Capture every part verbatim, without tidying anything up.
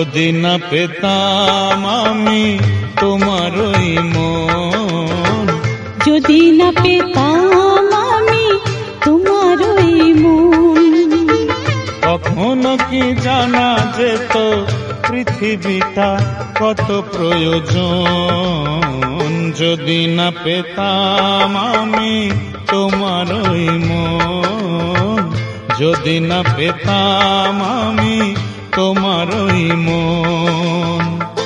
যদি না পেতাম আমি তোমারই মন, যদি না পেতাম আমি তোমারই মন, কখনো কি জানা যেত পৃথিবীটা কত প্রয়োজন। যদি না পেতাম আমি তোমারই মন, যদি না পেতাম আমি তোমারই মন।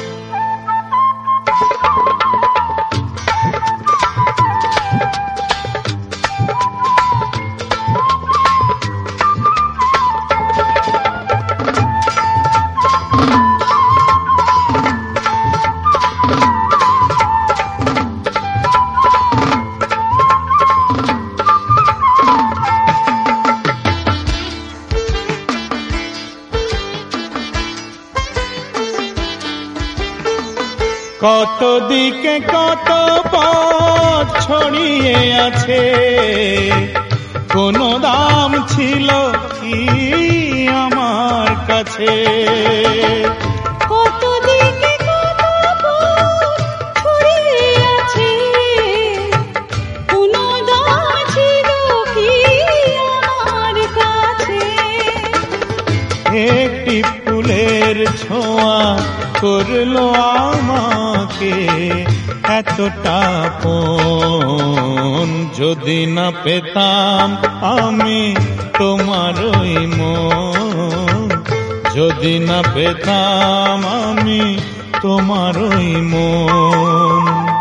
কত দিকে কত পথ ছড়িয়ে আছে, কোনো দাম ছিল কি আমার কাছে। কত দিকে কত পথ ছড়িয়ে আছে, কোনো দাম ছিল কি আমার কাছে। একটি ফুলের ছোঁয়া করলো আমাকে এতটা আপন। যদি না পেতাম আমি তোমারই মন, যদি না পেতাম আমি তোমারই মন।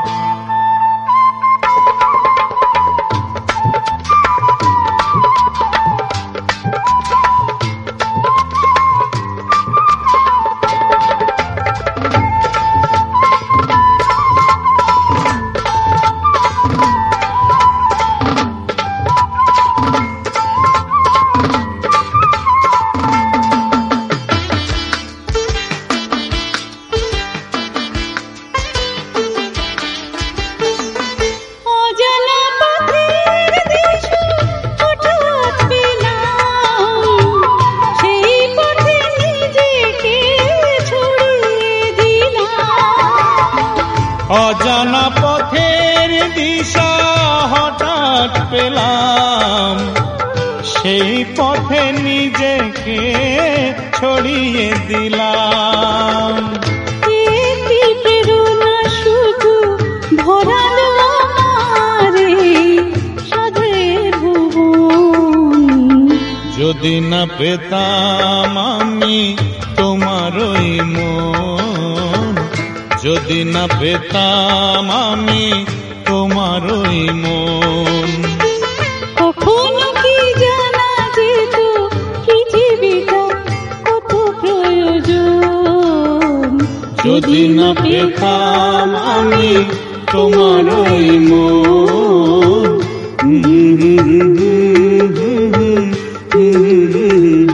অজানা পথের দিশা হঠাৎ পেলাম, সেই পথে নিজেকে ছড়িয়ে দিলাম। একটি প্রেরণা শুধু ভরালো আমারে সাধের ভুবন। যদি না পেতাম আমি তোমারই মন, যদি না পেতাম আমি তোমারই মন। কখনো কি জানা যেত পৃথিবীটা কত প্রয়োজন। যদি না পেতাম আমি তোমারই মন।